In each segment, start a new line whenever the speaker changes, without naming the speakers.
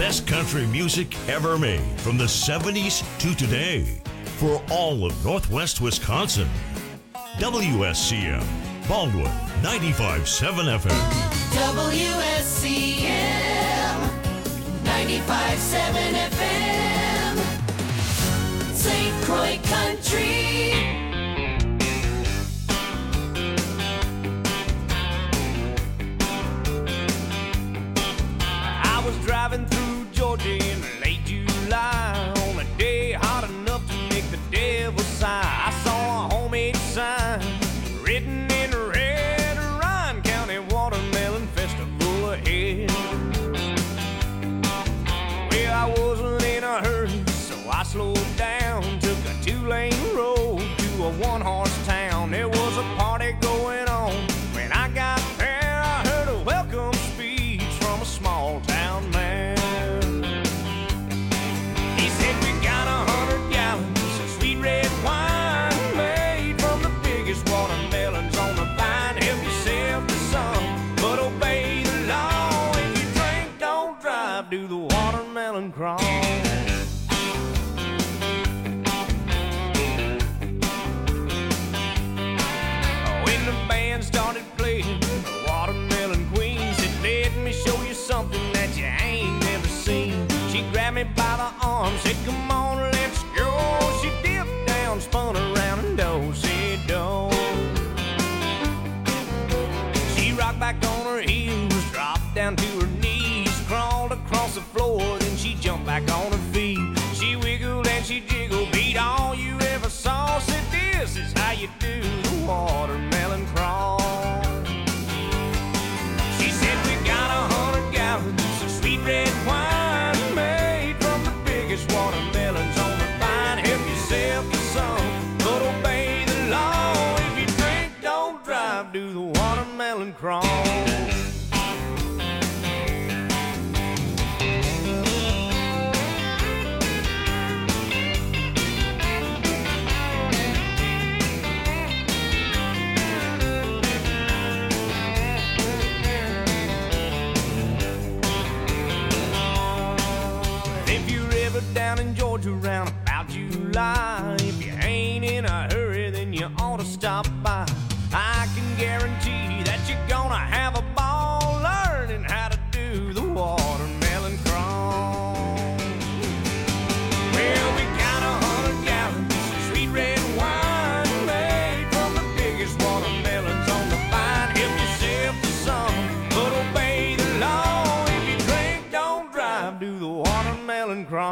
best country music ever made from the 70s to today for all of Northwest Wisconsin. WSCM, Baldwin, 95.7 FM.
WSCM, 95.7 FM, St. Croix Country.
I was driving through Georgia in late July on a day hot enough to make the devil sigh. I saw a homemade sign written in red, Ryan County Watermelon Festival ahead. Well, I wasn't in a hurry, so I slowed down, took a 2-lane road to a one-horse town. There was a party going on. When I got there, I heard a welcome speech from a small town man. He said, we got 100 gallons of sweet red wine made from the biggest watermelons on the vine. Help yourself to some, but obey the law. If you drink, don't drive, do the watermelon crawl. When the band started playing the Watermelon Queen, said, let me show you something that you ain't never seen. She grabbed me by the arm, said, come on, let's go. She dipped down, spun around, and do-si-do. She rocked back on her heels, dropped down to her knees, crawled across the floor, then she jumped back on her feet. She wiggled and she jiggled, beat all you ever saw. Said, this is how you do the watermelon crawl. She said, we got 100 gallons of sweet red wine made from the biggest watermelons on the vine. Help yourself to some, but obey the law. If you drink, don't drive, do the watermelon crawl. Down in Georgia around about July, if you ain't in a hurry, then you ought to stop by. I can guarantee that you're gonna have a ball learning how to do the watermelon crawl. Well, we got 100 gallons of sweet red wine made from the biggest watermelons on the vine. Help yourself to some, but obey the law. If you drink, don't drive, do the watermelon crawl.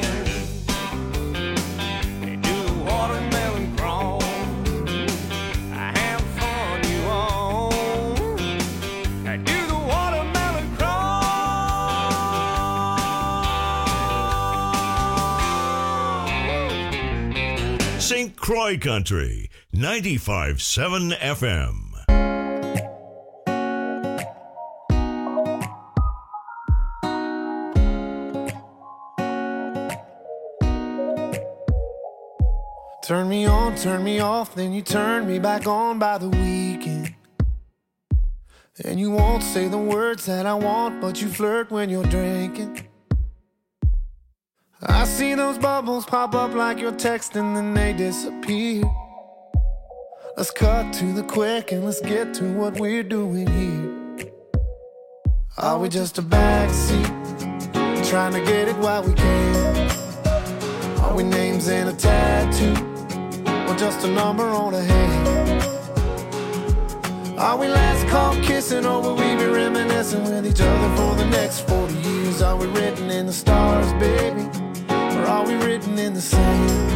St. Croix Country, 95.7 FM.
Turn me on, turn me off, then you turn me back on by the weekend. And you won't say the words that I want, but you flirt when you're drinking. I see those bubbles pop up like you're texting, then they disappear. Let's cut to the quick and let's get to what we're doing here. Are we just a backseat, trying to get it while we can? Are we names in a tattoo, or just a number on a hand? Are we last call kissing, or will we be reminiscing with each other for the next 40 years? Are we written in the stars, baby, or are we written in the sand?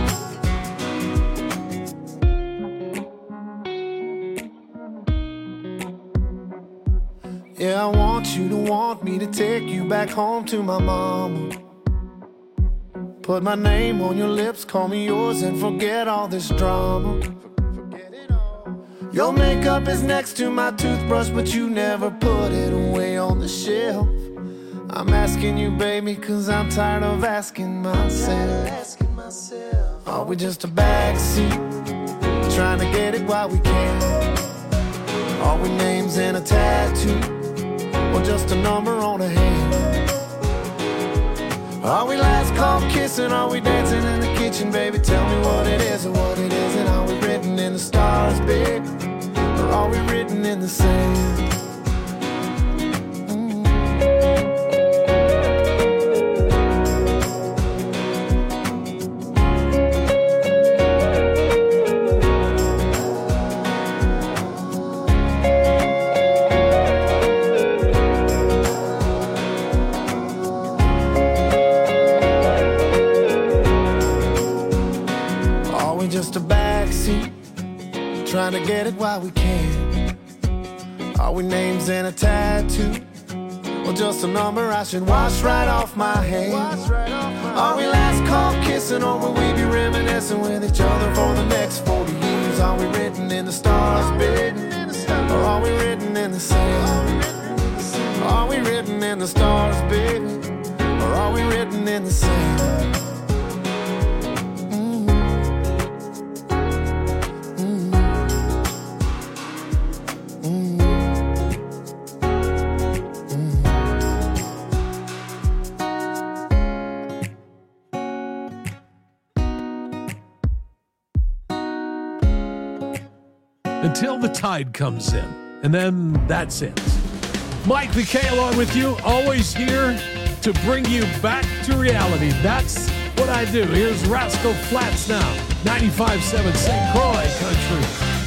Yeah, I want you to want me to take you back home to my mama. Put my name on your lips, call me yours, and forget all this drama. Your makeup is next to my toothbrush, but you never put it away on the shelf. I'm asking you, baby, cause I'm tired of asking myself. Are we just a backseat, trying to get it while we can? Are we names in a tattoo, or just a number on a hand? Are we last call kissing? Are we dancing in the kitchen, baby? Tell me what it is or what it isn't. Are we written in the stars, baby? Or are we written in the sand? Just a backseat, trying to get it while we can. Are we names and a tattoo, or just a number I should wash right off my hand? Are we last call kissing, or will we be reminiscing with each other for the next 40 years? Are we written in the stars, baby, or are we written in the sand? Are we written in the stars, baby, or are we written in the sand?
Until the tide comes in, and then that's it. Mike McKay along with you, always here to bring you back to reality. That's what I do. Here's Rascal Flatts now, 95.7 St. Croix Country.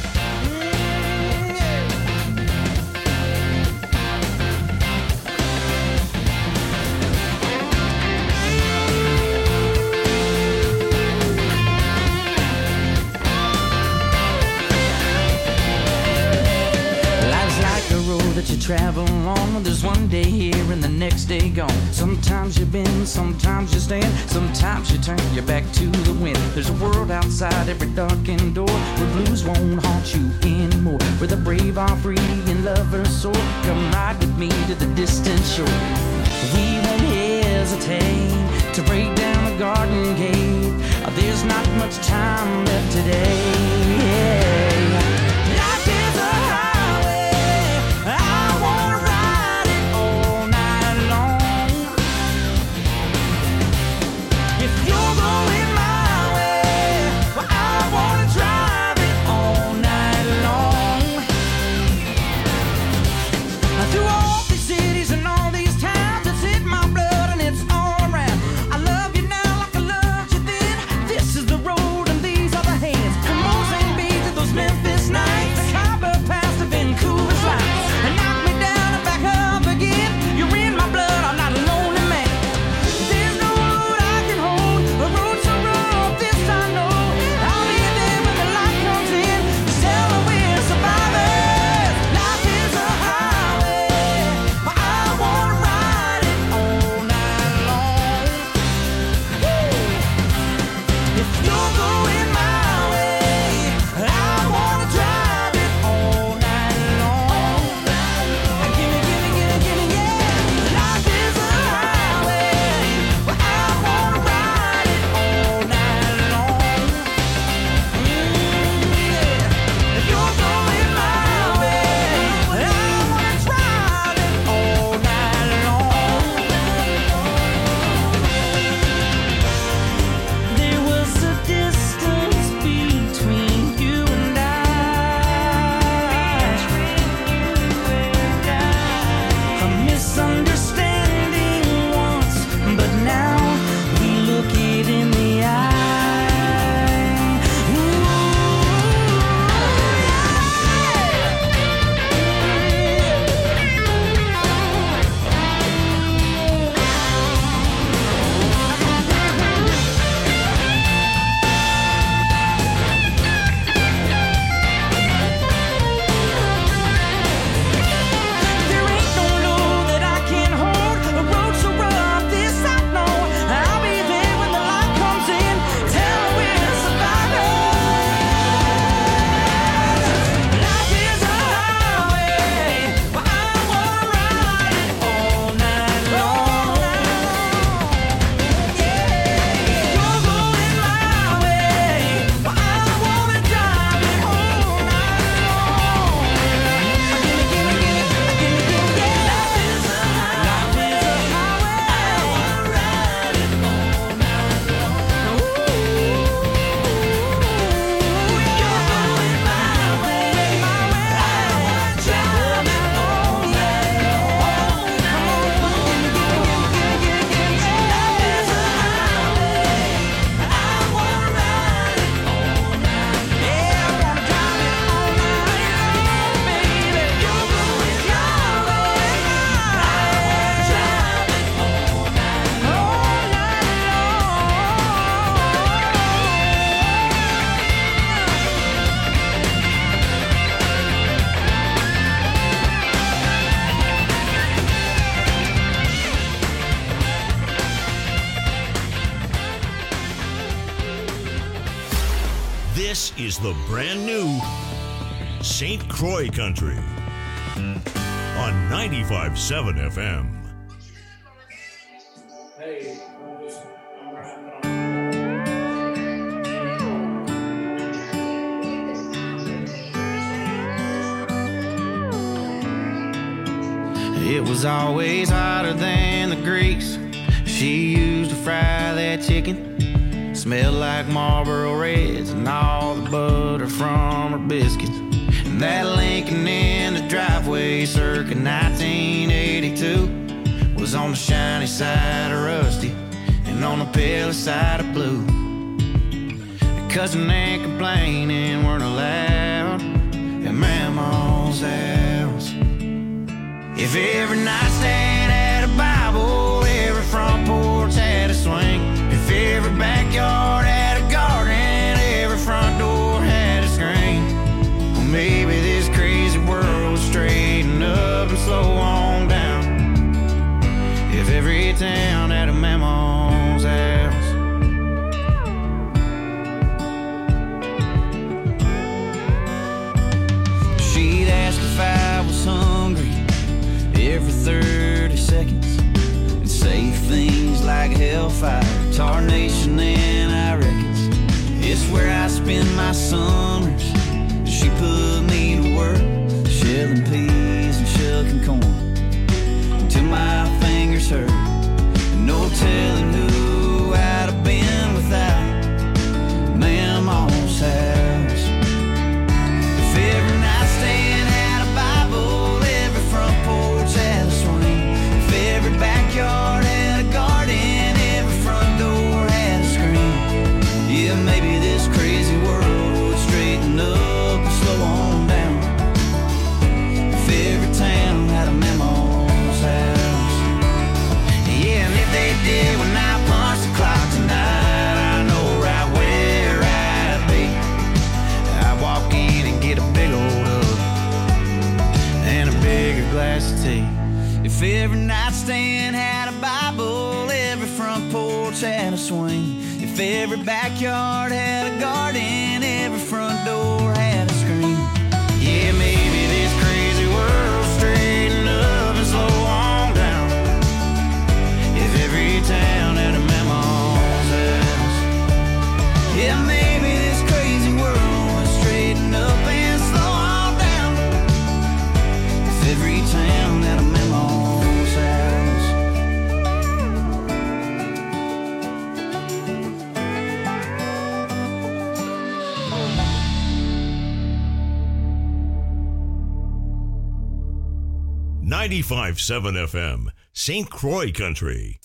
That you travel on, there's one day here and the next day gone. Sometimes you bend, sometimes you stand, sometimes you turn your back to the wind. There's a world outside every darkened door where blues won't haunt you anymore, where the brave are free and lovers soar. Come ride with me to the distant shore. We won't hesitate to break down the garden gate. There's not much time left today. Life is a those men
the brand new St. Croix Country on 95.7 FM.
It was always hotter than the grease she used to fry that chicken. Smelled like Marlboro Reds and all the butter from her biscuits. And that Lincoln in the driveway circa 1982 was on the shiny side of rusty and on the pale side of blue. Cussing and complaining weren't allowed at Mama's house. If every nightstand had a Bible, every front porch had a swing. If every backyard had a garden, every front door had a screen. Well, maybe this crazy world would straighten up and slow on down if every town had a Mama's house. She'd ask if I was hungry every 30 seconds and say things like hellfire, tarnation, and I reckons it's where I spend my summers. She put me to work shelling peas and shucking corn until my fingers hurt. No telling who I'd have been without Mama's house. If every nightstand had a Bible, every front porch had a swing. If every backyard had a garden, every front door had a screen. Yeah, maybe this crazy world would straighten up and slow on down if every town had a Mama's house. Yeah, and if they did when I punched the clock tonight, I know right where I'd be. I'd walk in and get a big old hug and a bigger glass of tea. If every nightstand had a Bible, every front porch had a swing. If every backyard had a garden, every front door had a screen. Yeah, maybe this crazy world straighten up and slow on down if every town had a Mama's house. Yeah, maybe this crazy world would straighten up and slow on down if every town had a Mama's house.
.7 FM, St. Croix Country.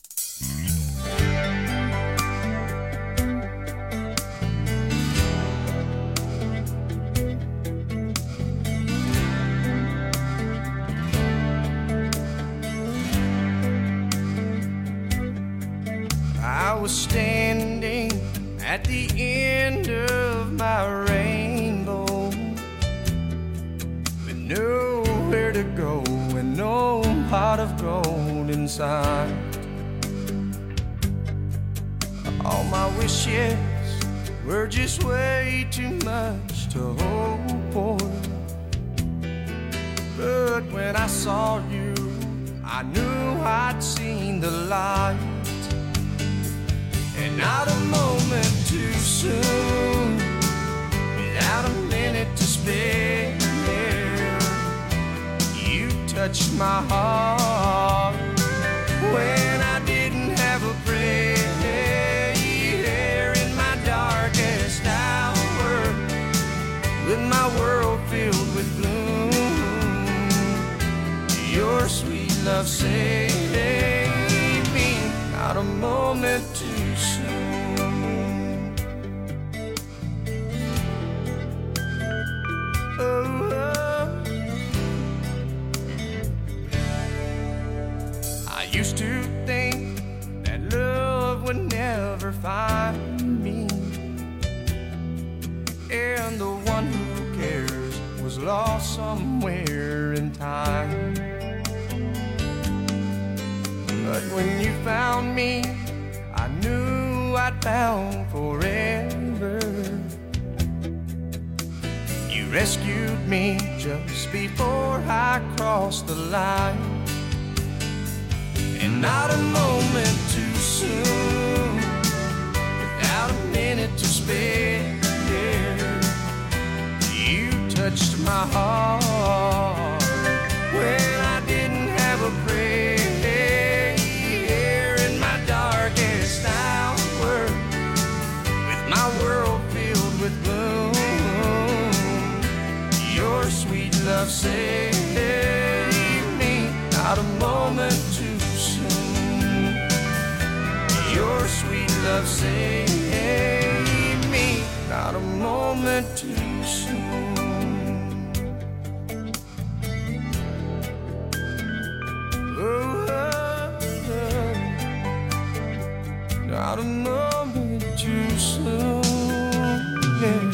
I was standing at the end of my rainbow with nowhere to go and no pot of gold inside. All my wishes were just way too much to hope for. But when I saw you, I knew I'd seen the light. And not a moment too soon, without a minute to spare, you touched my heart when I didn't have a prayer. In my darkest hour, with my world filled with gloom, your sweet love saved me. Not a moment too soon. Oh, I used to think that love would never find me, and the one who cares was lost somewhere in time. But when you found me, I knew I'd found forever. rescued me just before I crossed the line. And not a moment too soon, without a minute to spare. You touched my heart when I didn't have a prayer. In my darkest hour, with my world filled with gloom, your sweet love saved me, not a moment too soon. Your sweet love saved me, not a moment too soon. Oh, not a moment too soon. Yeah.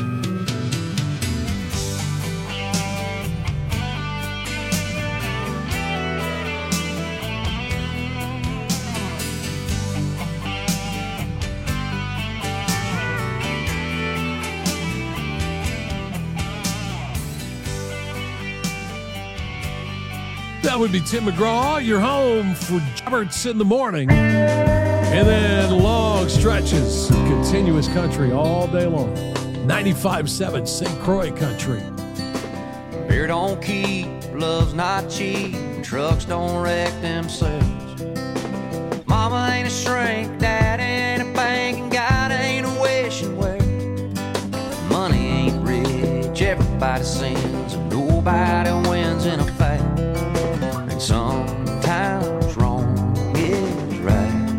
That would be Tim McGraw. You're home for Jobberts in the morning. And then long stretches of continuous country all day long. 95.7 St. Croix country.
Beer don't keep, love's not cheap, trucks don't wreck themselves. Mama ain't a shrink, dad ain't a bank, and God ain't a wishing well. Money ain't rich, everybody sins, and nobody wins in a fight. And sometimes wrong is right.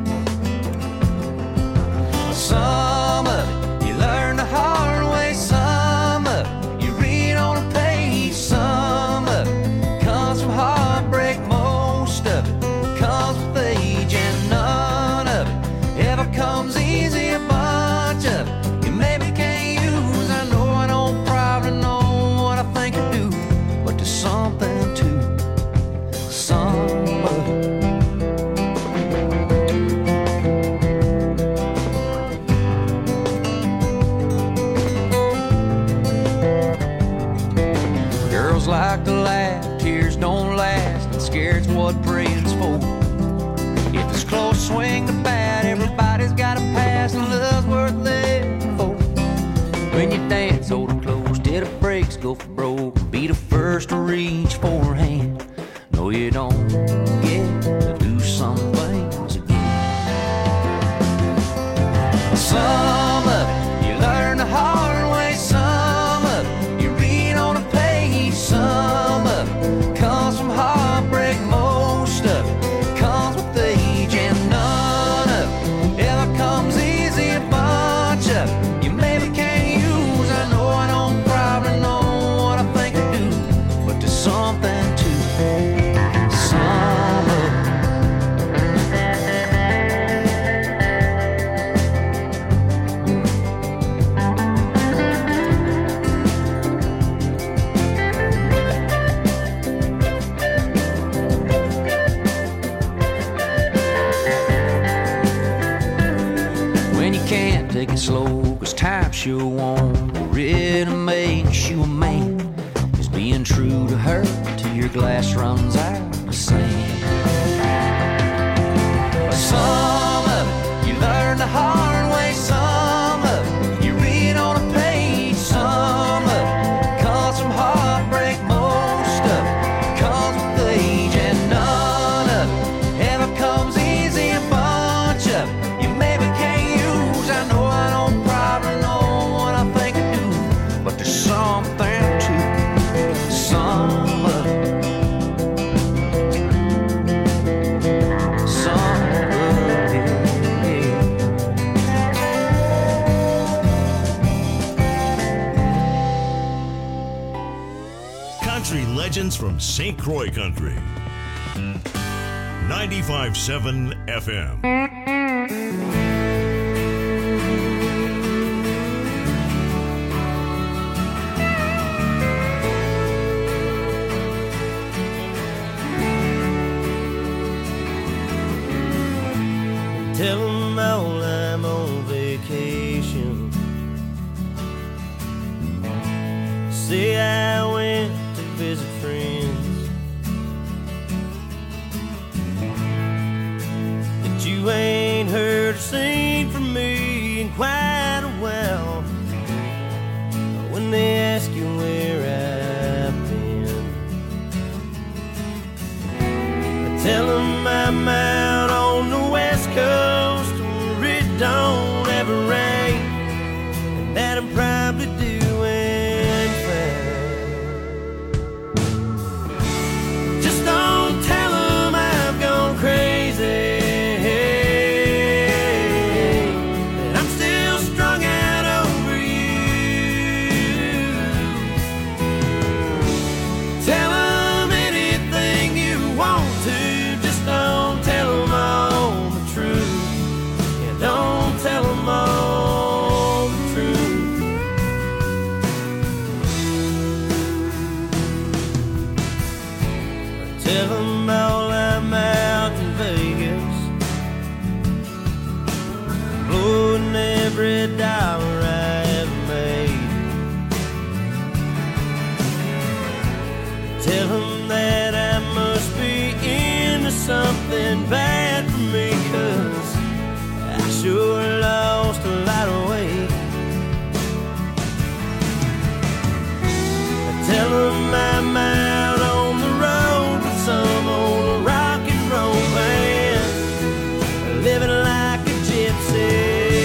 Some of it you learn the hard way, some of it you read on a page, some of it comes from heartbreak, most of it comes with age, and none of it ever comes easy. A bunch of it you maybe can't use. I know I don't probably know what I think I do, but there's something to some of it. Girls like to laugh, tears don't last, and scared's what praying's for. If it's close, swing the bat, everybody's got a pass, and love's worth living for. When you dance, hold it close, till the brakes go for broke, be the first to reach for her hand. No, you don't get to do some things again. Some of it you learn the hard way, some of it you read on a page, some of it comes from heartbreak, most of it comes with age, and none of it ever comes easy. A bunch of it you maybe can't use. I know I don't probably know what I think I do, but there's something to some of it. When you can't take it slow, 'cause time sure won't. Really makes you a man is being true to her till your glass runs out of sand. Some of it you learn the hard way, some of it you read on a page, some of it comes from heartbreak, most of it comes with age, and none of it ever comes easy. A bunch of it you maybe can't use. I know I don't probably know what I think I do, but there's something to some of it. Some of it.
Country legends from St. Croix country. 95.7 FM.
Tell 'em all I'm on vacation. Say heard a scene from me in quite a while. When they ask you where I've been, I tell them I'm out on the West Coast where it don't ever rain, and that I'm probably doing fine. Just don't tell them I've gone crazy. Every dollar I ever made. Tell them that I must be into something bad for me, 'cause I sure lost a lot of weight. Tell them I'm out on the road with some old rock and roll band, living like a gypsy.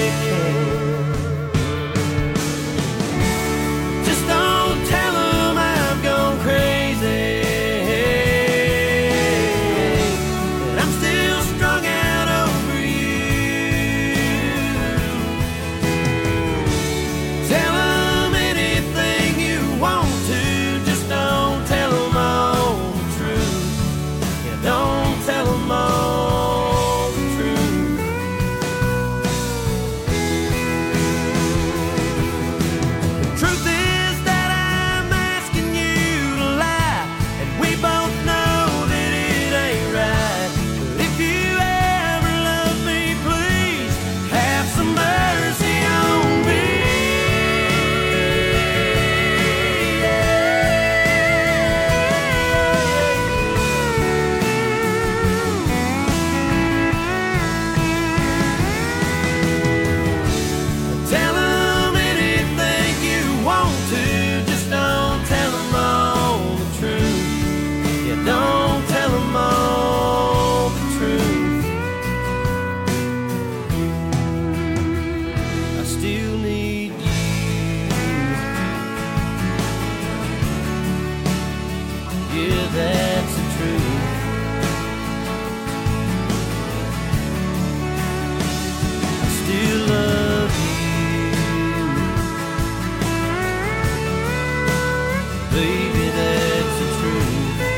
Baby, that's the truth.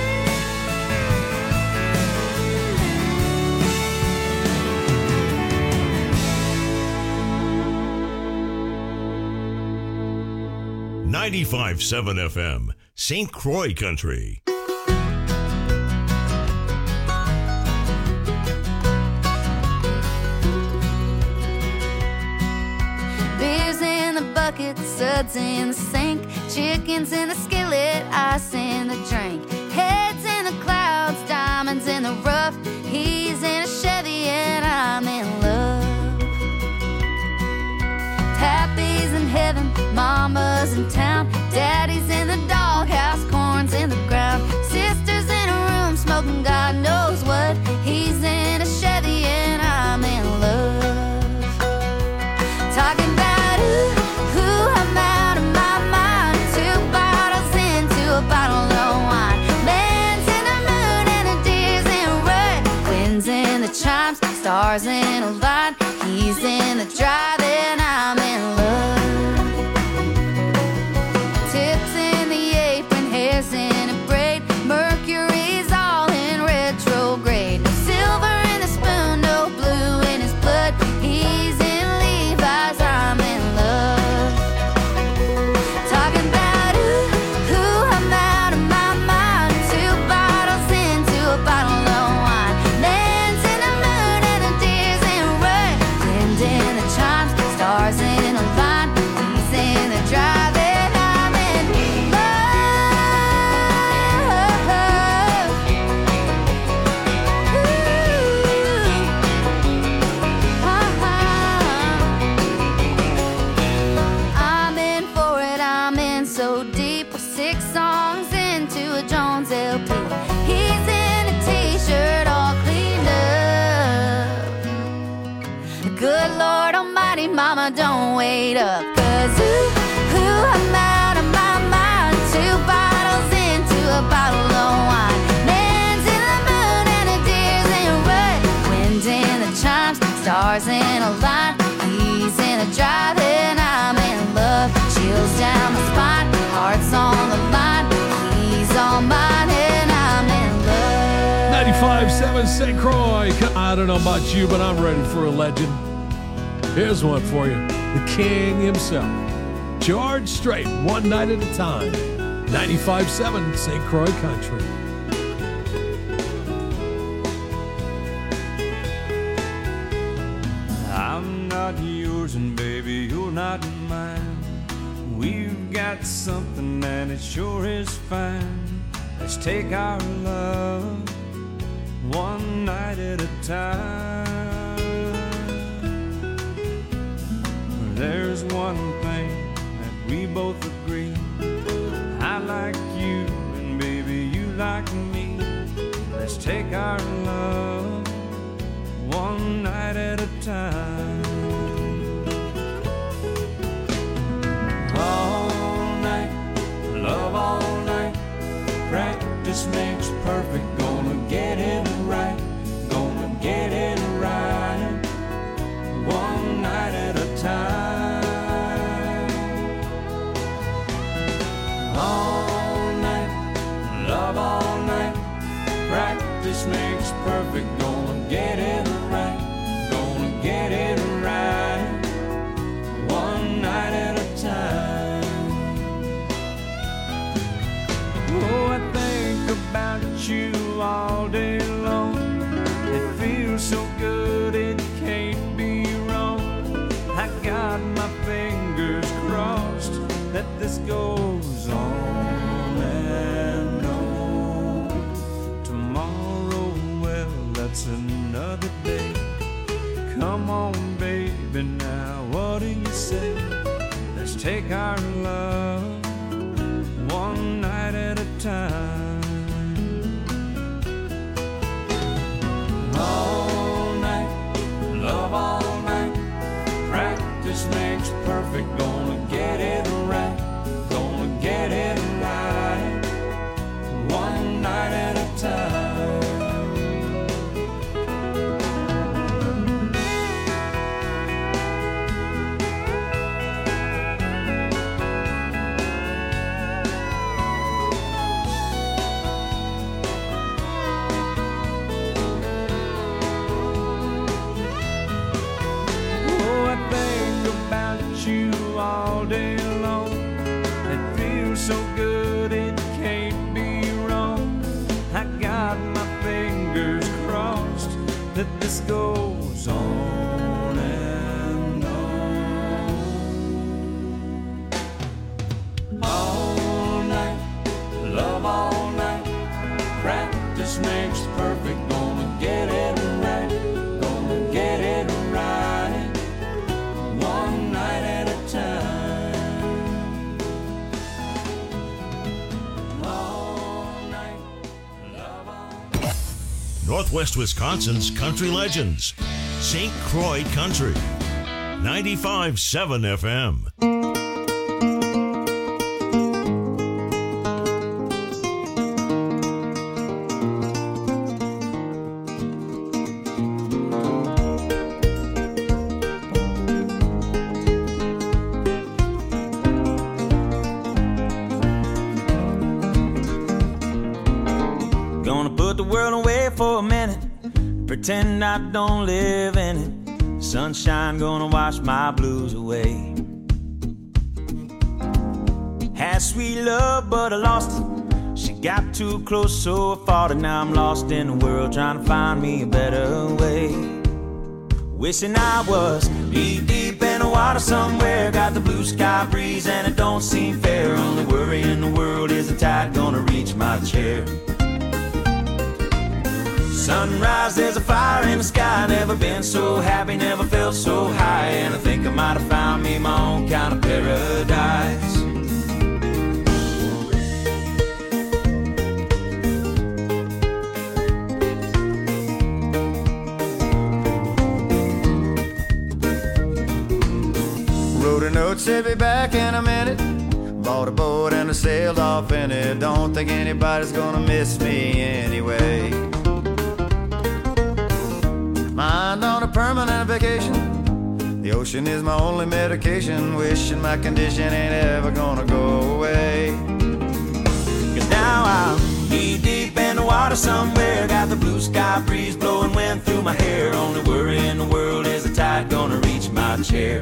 95.7 FM, St. Croix Country.
Beers in the bucket, suds in the sink, chickens in the skillet, ice in the drink, heads in the clouds, diamonds in the rough. He's in a Chevy and I'm in love. Pappy's in heaven, mama's in town, daddy's in the doghouse, corn's in the ground, sister's in a room smoking God knows what. He's in a Chevy and I'm in love. Talking about ooh, I'm out of my mind. 2 bottles into a bottle of wine. Man's in the moon and the deer's in red. Winds in the chimes, stars in a line. He's in the drive and I'm in love. Tips in the apron, hair's in a braid. Mercury's all in retrograde. Silver in the spoon, no blue in his blood. He's in Levi's, I'm in love. Talking about ooh, I'm out of my mind. 2 bottles into a bottle of wine. Man's in the moon and the deer's in red. Wind in the chimes, stars in a line. mama, don't wait up. 'Cause I'm out of my mind. 2 bottles into a bottle of wine. Man's in the moon and a deer's in a rut. Wind in the chimes, stars in a line. He's in a drive and I'm in love. Chills down the spine, heart's on the line. He's all mine and I'm in love.
95.7 St. Croix. I don't know about you, but I'm ready for a legend. Here's one for you. The king himself. George Strait, One Night at a Time. 95.7 St. Croix Country.
I'm not yours and baby, you're not mine. We've got something and it sure is fine. Let's take our love one night at a time. There's one thing that we both agree. I like you and baby you like me. Let's take our love one night at a time. All night, love all night. Practice makes perfect. Gonna get it right. Gonna get it right. One night at a time. All night, love all night. Practice makes perfect. Gonna get it right. Gonna get it right. One night at a time. Oh, I think about you all day long. It feels so good, it can't be wrong. I got my fingers crossed that this goes on and on. Tomorrow, well, that's another day. Come on, baby, now what do you say? Let's take our love one night at a time. All night, love all night. Practice makes perfect. Gonna get it right. Gonna get it right. One night at a time. You all day long. It feels so good, it can't be wrong. I got my fingers crossed that this goes on and on. All night, love all night. Practice makes perfect. Gonna get it right. Gonna get it right. One night at a time. All night, love all night.
Northwest Wisconsin's country legends. St. Croix Country. 95.7 FM.
Pretend I don't live in it. Sunshine gonna wash my blues away. Had sweet love, but I lost it. She got too close, so I fought it. Now I'm lost in the world, trying to find me a better way. Wishing I was deep in the water somewhere. Got the blue sky breeze and it don't seem fair. Only worry in the world is the tide gonna reach my chair. Sunrise, there's a fire in the sky. Never been so happy, never felt so high. And I think I might have found me my own kind of paradise.
be back in a minute. Bought a boat and I sailed off in it. Don't think anybody's gonna miss me anyway. Mind on a permanent vacation. The ocean is my only medication. Wishing my condition ain't ever gonna go away.
Cause now I'm knee deep in the water somewhere. Got the blue sky breeze blowing wind through my hair. Only worry in the world is the tide gonna reach my chair.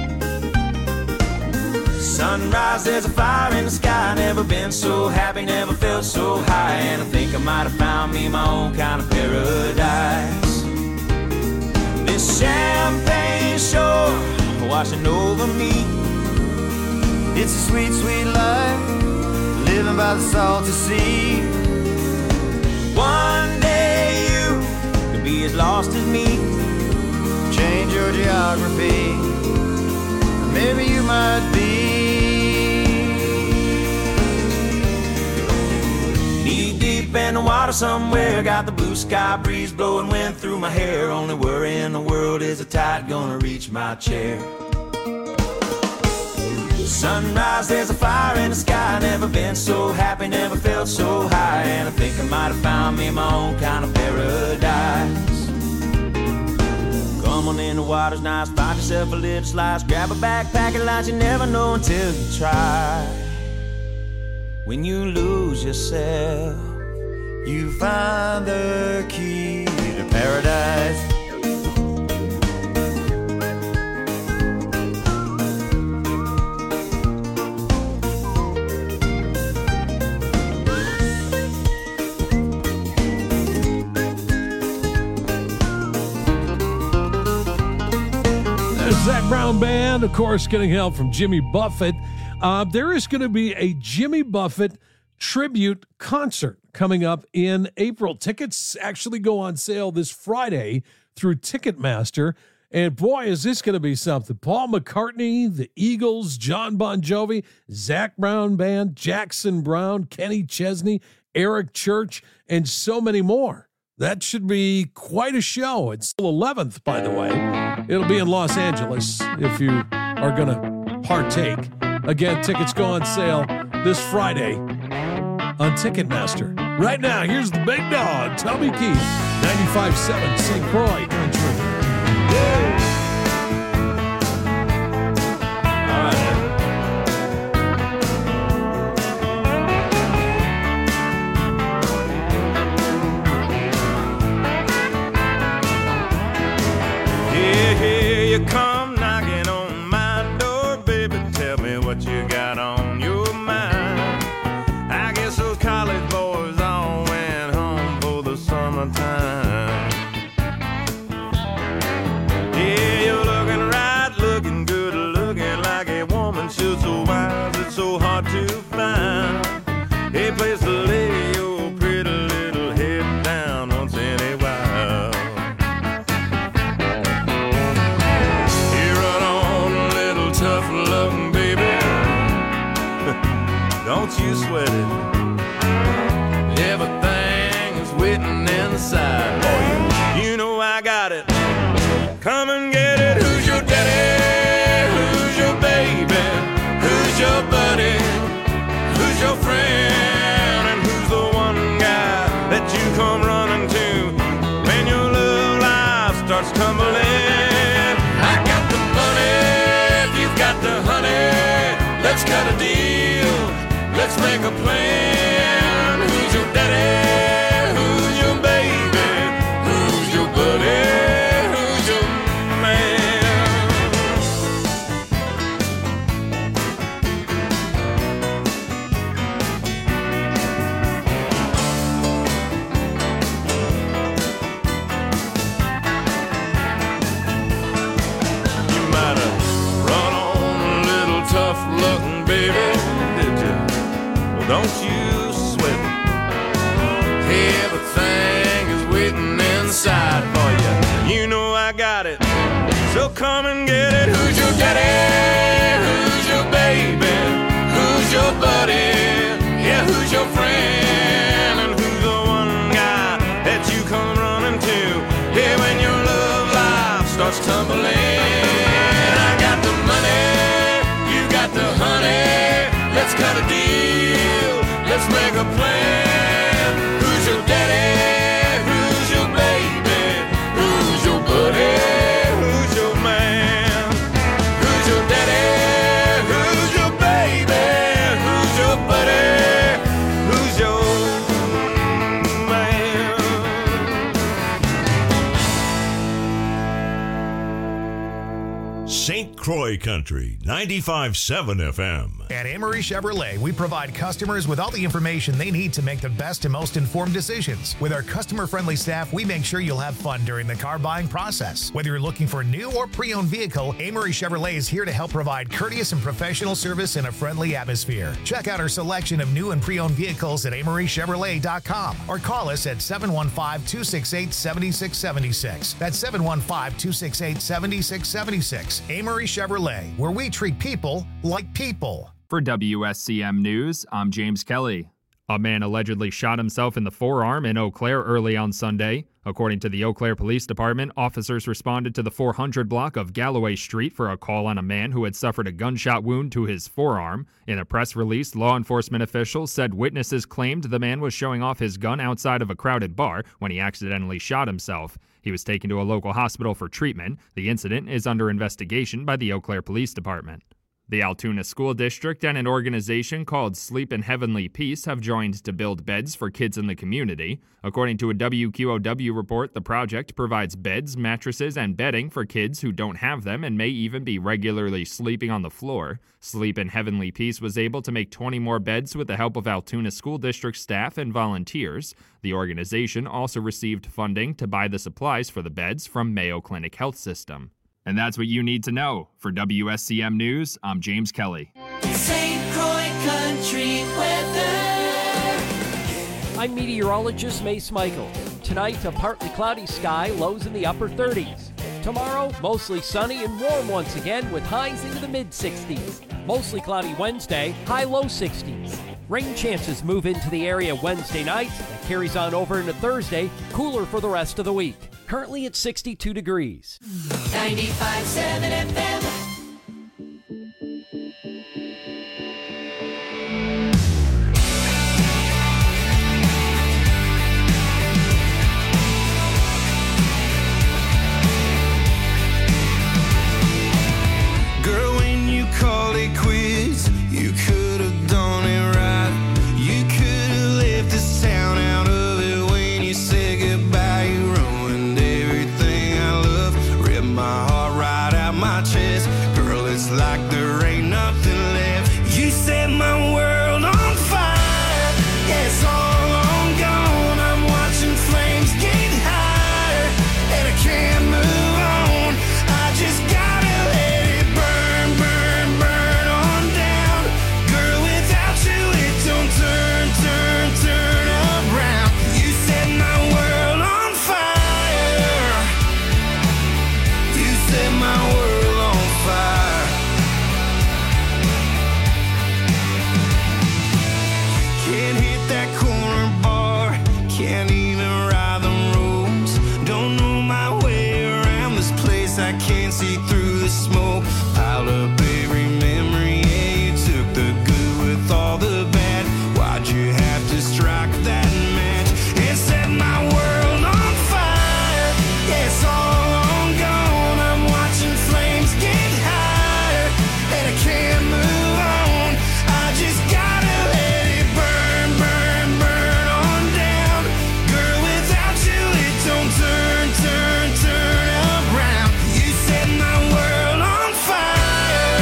Sunrise, there's a fire in the sky. Never been so happy, never felt so high. And I think I might have found me my own kind of paradise. This champagne shore washing over me.
It's a sweet, sweet life, living by the salty sea.
One day you could be as lost as me.
Change your geography, maybe you might be.
Knee deep in the water somewhere. Got the blue sky breeze blowing wind through my hair. Only worry in the world is the tide gonna reach my chair. Sunrise, there's a fire in the sky. Never been so happy, never felt so high. And I think I might have found me my own kind of paradise. Come on in, the water's nice. Find yourself a little slice. Grab a backpack and lunch. You never know until you try. When you lose yourself,
you find the key to paradise.
Zac Brown Band, of course, getting help from Jimmy Buffett. There is going to be a Jimmy Buffett tribute concert coming up in April. Tickets actually go on sale this Friday through Ticketmaster. And boy, is this going to be something. Paul McCartney, the Eagles, John Bon Jovi, Zac Brown Band, Jackson Brown, Kenny Chesney, Eric Church, and so many more. That should be quite a show. It's the 11th, by the way. It'll be in Los Angeles if you are going to partake. Again, tickets go on sale this Friday on Ticketmaster. Right now, here's the big dog, Toby Keith, 95.7 St. Croix Country.
Come knocking on my door, baby, tell me what you got on your mind. I guess those college boys all went home for the summertime. Yeah, you're looking right, looking good, looking like a woman should. So wise, it's so hard to find a place to lay your pretty little head down once in a while. Tough love, baby, don't you sweat it. Everything is waiting inside for you. You know I got it. Come and get it. Who's your daddy? Who's your baby? Who's your buddy? Who's your friend? And who's the one guy that you come running to when your love life starts tumbling? I got the money. Got the honey, let's cut a deal, let's make a plan. Who's your daddy? Who's your baby? Who's your buddy? Who's your man? You might have tough looking, baby, did you? Well, don't you sweat it. Everything is waiting inside for you. You know I got it, so come and get it. Who's your daddy? Who's your baby? Who's your buddy? Yeah, who's your friend? And who's the one guy that you come running to? Yeah, when your love life starts tumbling. I got the money. let's make a plan. Who's your daddy? Who's your baby? Who's your buddy? Who's your man? Who's your daddy? Who's your baby? Who's your buddy? Who's your man?
St. Croix Country, 95.7 FM.
At Amory Chevrolet, we provide customers with all the information they need to make the best and most informed decisions. With our customer-friendly staff, we make sure you'll have fun during the car buying process. Whether you're looking for a new or pre-owned vehicle, Amory Chevrolet is here to help provide courteous and professional service in a friendly atmosphere. Check out our selection of new and pre-owned vehicles at AmoryChevrolet.com or call us at 715-268-7676. That's 715-268-7676. Amory Chevrolet, where we treat people like people.
For WSCM News, I'm James Kelly. A man allegedly shot himself in the forearm in Eau Claire early on Sunday. According to the Eau Claire Police Department, officers responded to the 400 block of Galloway Street for a call on a man who had suffered a gunshot wound to his forearm. In a press release, law enforcement officials said witnesses claimed the man was showing off his gun outside of a crowded bar when he accidentally shot himself. He was taken to a local hospital for treatment. The incident is under investigation by the Eau Claire Police Department. The Altoona School District and an organization called Sleep in Heavenly Peace have joined to build beds for kids in the community. According to a WQOW report, the project provides beds, mattresses, and bedding for kids who don't have them and may even be regularly sleeping on the floor. Sleep in Heavenly Peace was able to make 20 more beds with the help of Altoona School District staff and volunteers. The organization also received funding to buy the supplies for the beds from Mayo Clinic Health System. And that's what you need to know. For WSCM News, I'm James Kelly.
St. Croix Country weather.
I'm meteorologist Mace Michael. Tonight, a partly cloudy sky, lows in the upper 30s. Tomorrow, mostly sunny and warm once again with highs into the mid-60s. Mostly cloudy Wednesday, high low 60s. Rain chances move into the area Wednesday night. That carries on over into Thursday, cooler for the rest of the week. Currently at 62 degrees.
95.7 FM.
Girl, when you called it quits, you could have done it right. You could have left this town out of it when you said goodbye. You ruined everything I love, ripped my heart right out my chest. Girl, it's like there ain't nothing left. You set my world on fire. Yeah, it's all on gone. I'm watching flames get higher, and I can't move on. I just gotta let it burn, burn, burn on down. Girl, without you it don't turn, turn, turn around. You set my world on fire. You set my world on fire. Can't hit that corner bar, can't even ride the roads. Don't know my way around this place, I can't see through the smoke. Piled up every memory, yeah, you took the good with all the bad. Why'd you have to strike that match and set my world on fire? Yeah, it's all on gone. I'm watching flames get higher, and I can't move on. I just gotta let it burn, burn, burn on down. Girl, without you it don't turn, turn, turn around. You set my world on fire.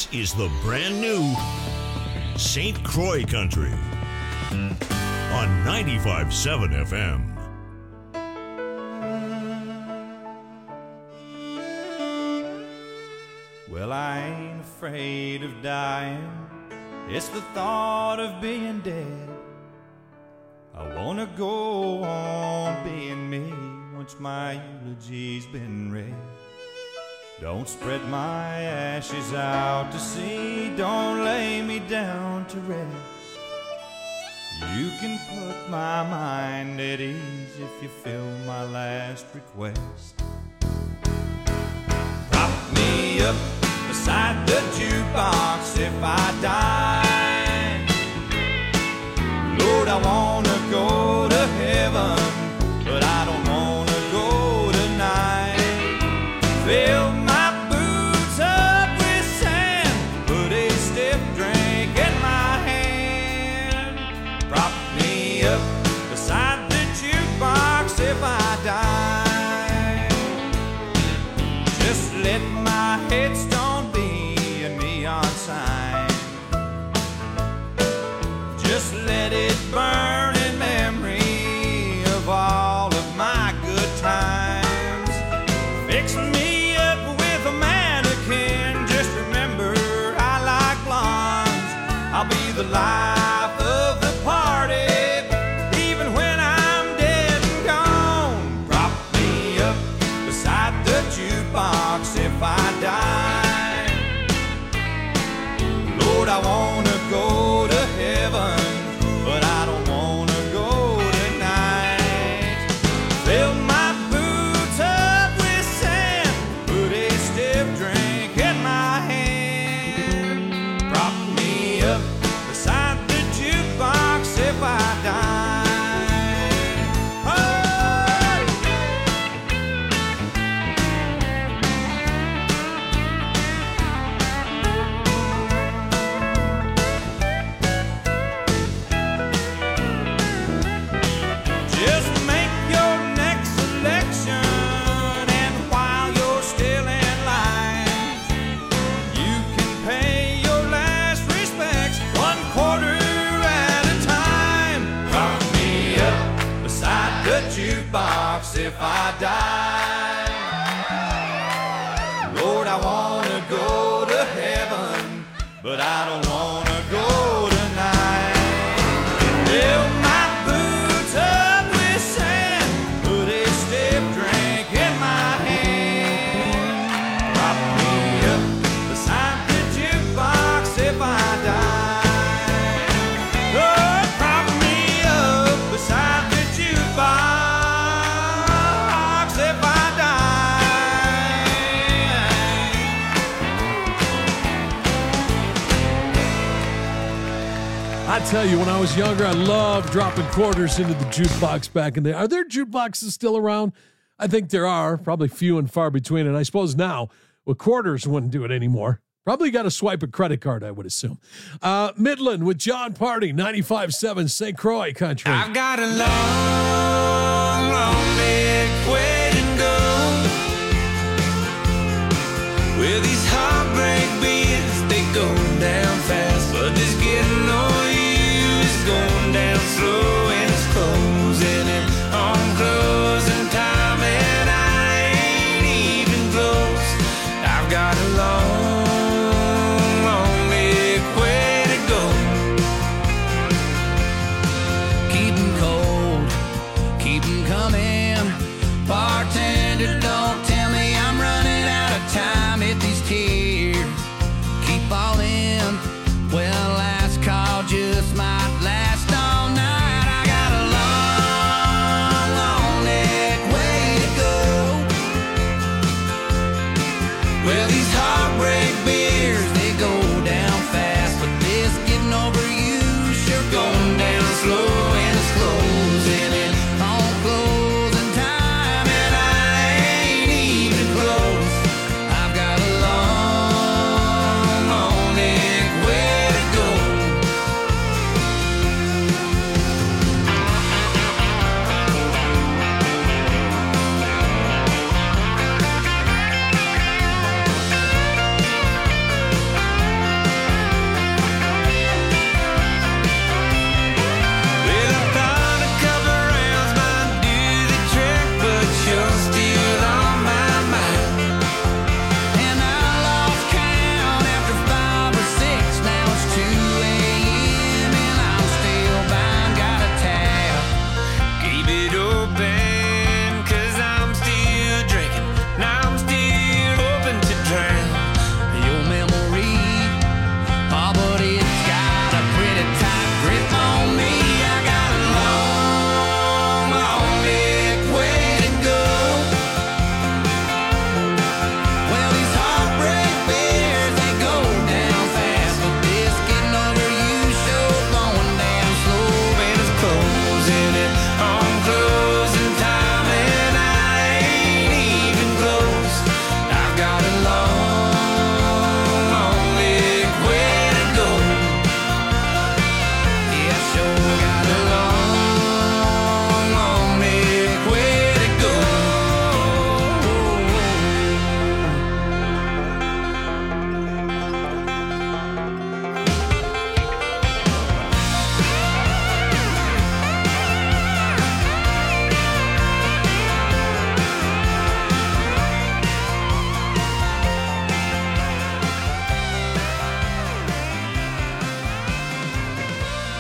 This is the brand new St. Croix Country on 95.7 FM.
Well, I ain't afraid of dying. It's the thought of being dead. I wanna go on being me once my eulogy's been read. Don't spread my ashes out to sea. Don't lay me down to rest. You can put my mind at ease if you fill my last request. Prop me up beside the jukebox if I die. Lord, I wanna go to heaven, but I don't wanna go tonight. Fill my boots up with sand, put a stiff drink in my hand. Prop me up beside the jukebox if I die. Just let my headstone be a neon sign. Just let it burn in memory of all of my good times. Fix me up with a mannequin. Just remember I like blondes. I'll be the life of the party, even when I'm dead and gone. Prop me up beside the jukebox if I die. Lord, I wanna go to heaven, but I don't wanna go tonight. Fill my boots up with sand, put a stiff drink in my hand. Prop me up beside the jukebox if I die. Just make your next selection, and while you're still in line, you can pay your last respects 1/4 at a time. Prop me up beside the jukebox if I die. Lord, I wanna go to heaven, but I don't wanna go tonight. Fill my boots up with sand, put a stiff drink in my hand. Prop me up beside the jukebox if I die. Lord, prop me up beside the jukebox if I die.
I tell you, when I was younger, I loved dropping quarters into the jukebox back in the day. Are there jukeboxes still around? I think there are, probably few and far between. And I suppose now, with quarters, wouldn't do it anymore. Probably got to swipe a credit card, I would assume. Midland with John Party, 95.7 St. Croix Country.
I've got a long, long big way to go. Where these heartbreak beats, they go down fast, but this getting no use, going down slow, and it's closing in on closing time, and I ain't even close. I've got a long, long big way to go.
Keep 'em cold, keep 'em coming. Bartender, don't tell me I'm running out of time. If these tears keep falling, well, last call just might last all night.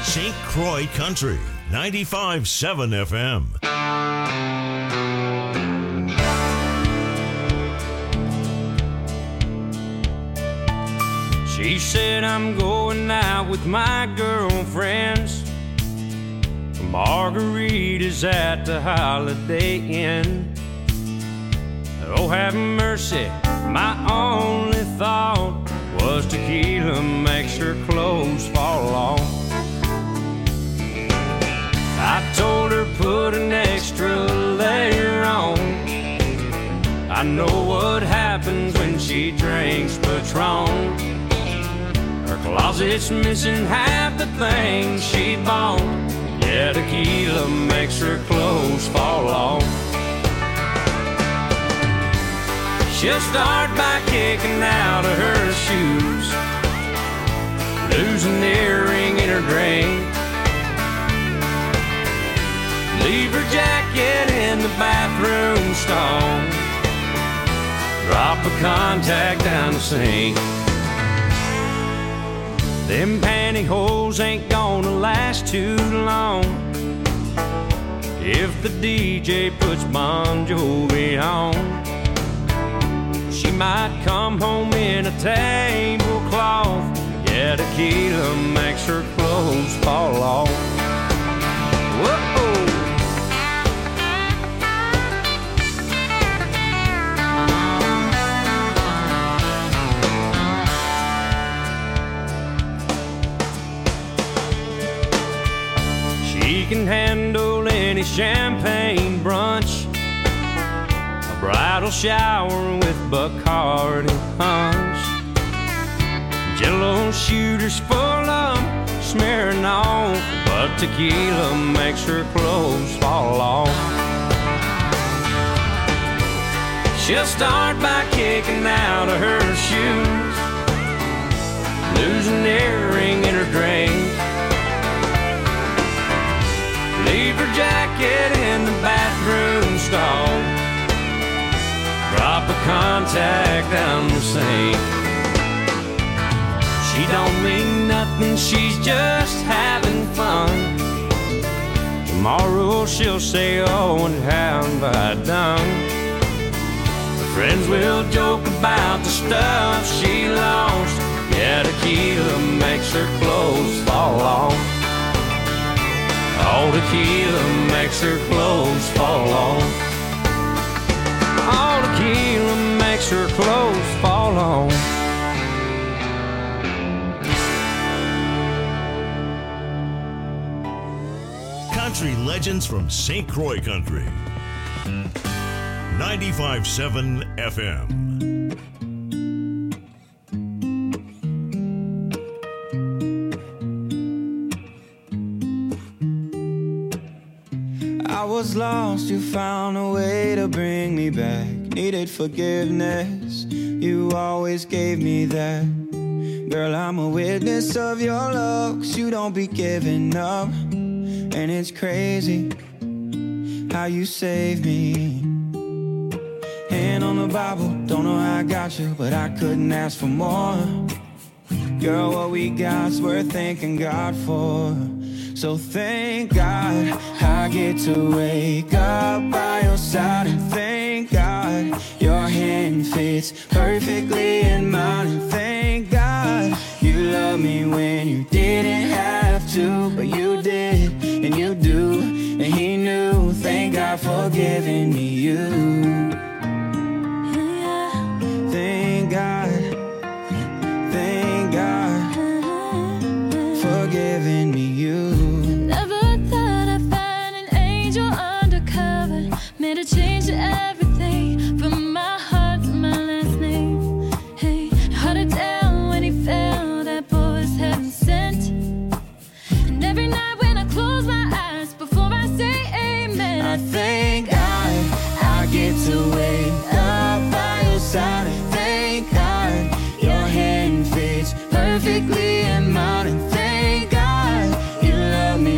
St. Croix Country, 95.7 FM.
She said I'm going out with my girlfriends for margaritas at the Holiday Inn. Oh, have mercy, my only thought was tequila makes her clothes fall off. I told her put an extra layer on. I know what happens when she drinks Patron. Her closet's missing half the things she bought. Yeah, tequila makes her clothes fall off. She'll start by kicking out of her shoes, losing an earring in her drink, leave her jacket in the bathroom stall, drop a contact down the sink. Them pantyhose ain't gonna last too long if the DJ puts Bon Jovi on. She might come home in a tablecloth. Yeah, tequila makes her clothes fall off. Whoa! She can handle any champagne brunch, a bridal shower with Bacardi punch, Jell-O shooters full of smearing off, but tequila makes her clothes fall off. She'll start by kicking out of her shoes, losing an earring in her drink, leave her jacket in the bathroom stall, drop a contact down the sink. She don't mean nothing, she's just having fun. Tomorrow she'll say, oh, what have I done? Her friends will joke about the stuff she lost. Yeah, tequila makes her clothes fall off. Oh, tequila makes her clothes fall off. Oh, tequila makes her clothes fall off.
Country legends from St. Croix Country. 95.7 FM.
I was lost, you found a way to bring me back. Needed forgiveness, you always gave me that. Girl, I'm a witness of your love, 'cause you don't be giving up. And it's crazy how you saved me. Hand on the Bible, don't know how I got you, but I couldn't ask for more. Girl, what we got's worth thanking God for. So thank God I get to wake up by your side, and thank God your hand fits perfectly in mine, and thank God you love me when you didn't have to, but you did, and you do, and he knew. Thank God for giving me you. Thank God, thank God for giving me you.
Made a change to everything, from my heart to my last name. Hey, hard to tell when he fell, that boy was heaven sent. And every night when I close my eyes, before I say amen,
I thank God I get to wake up by your side. And thank God your hand fits perfectly in mine. And thank God you love me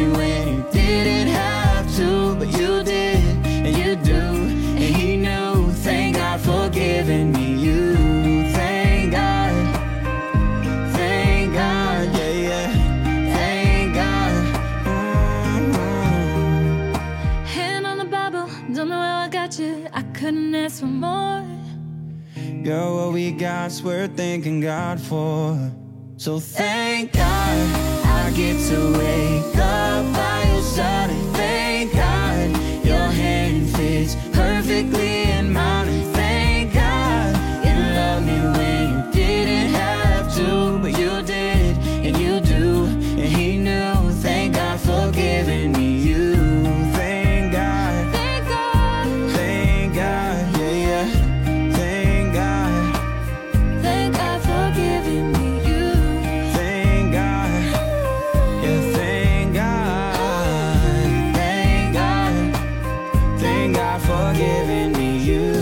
some more.
Girl, what we got's worth thanking God for. So thank God I get to wake up by your side. And thank God your hand fits perfectly in mine. And thank God you loved me when you didn't have to, but you did and you do, and He knew. Thank God for giving me you. Thank God,
Thank God,
thank God, yeah, yeah. Thank God,
thank God for giving me you.
thank God, yeah, thank God, thank God, thank God for giving me you.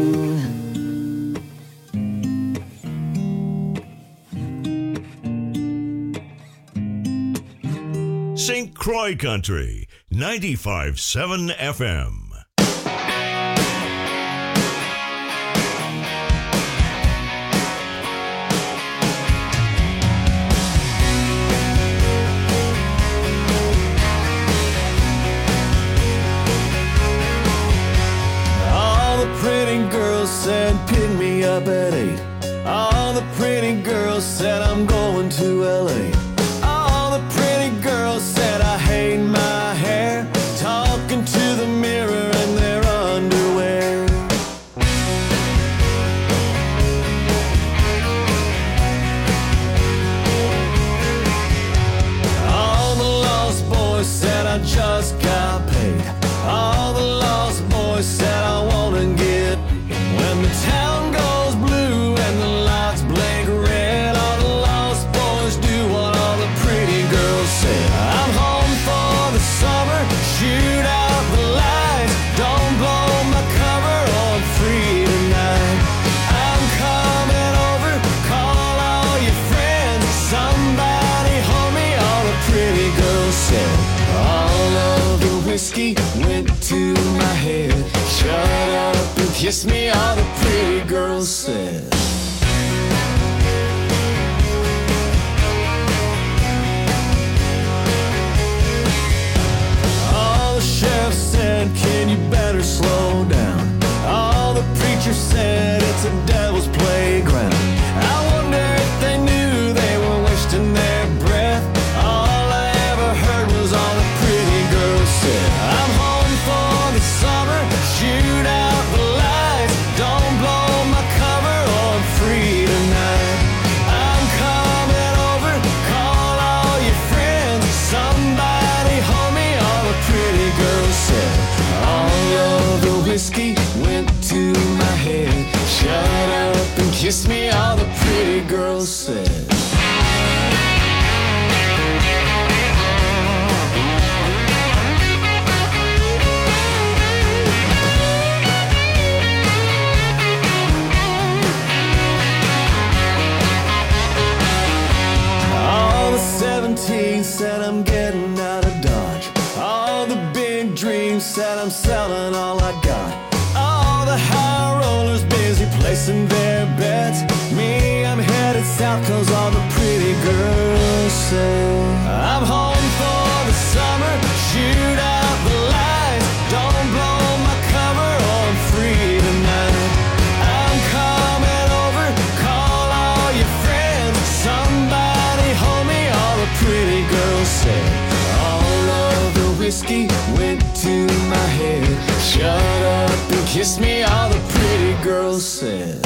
St. Croix Country, 95.7 FM.
All the pretty girls said pick me up at 8. All the pretty girls said I'm going to LA. All the pretty girls said I hate my hair, talking to the mirror in their underwear. All the lost boys said I just got paid. All the lost boys said I wanna get. When the town goes blue and the lights blink red, all the lost boys do what all the pretty girls say. I'm home for the summer, shoot out the lights, don't blow my cover, I'm free tonight. I'm coming over, call all your friends, somebody hold me, all the pretty girls said. All of the whiskey went to my head, shut up and kiss me, all the pretty girls said. All the sheriff said, can you better slow down? All the preachers said, it's a devil's playground. I wonder if they knew they were wasting their breath. All I ever heard was all the pretty girls said. I'm home for the summer, shoot out the lights, don't blow my cover, I'm free tonight. I'm coming over, call all your friends, somebody hold me, all the pretty girls said. All of the whiskey went to my head, shut up and kiss me, all the pretty girls said. All the 17 said I'm getting out of Dodge. All the big dreams said I'm selling all I got. All the high rollers busy placing their bets. Me, I'm headed south cause all the pretty girls say. I'm home for the summer, shoot out the lights, don't blow my cover, I'm free tonight. I'm coming over, call all your friends, somebody hold me, all the pretty girls say. All of the whiskey went to my head, shut up and kiss me, all the pretty girls said.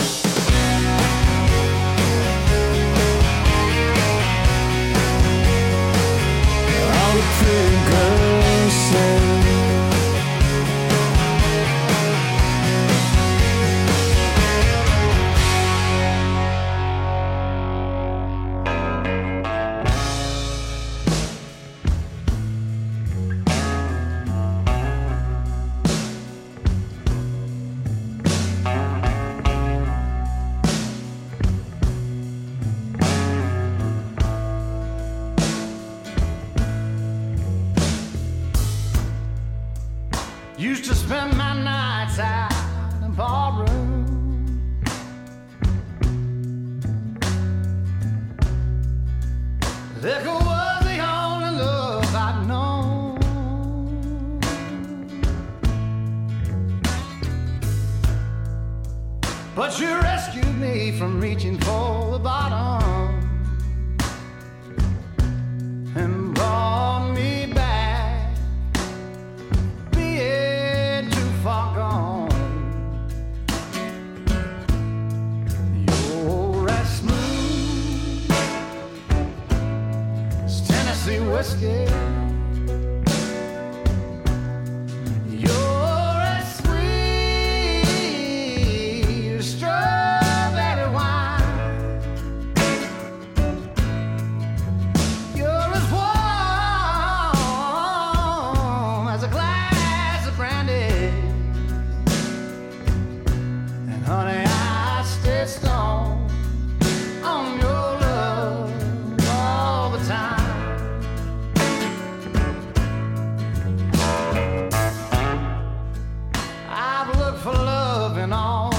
All the pretty girls said.
Used to spend my nights out in the barroom. Liquor was the only love I'd known. but you rescued me from reaching for the bottom and brought me back, being too far gone. You're as smooth as Tennessee whiskey. You're as sweet as strawberry wine. You're as warm as a glass of brandy. And honey, I stay strong on your love all the time. I've looked for love in all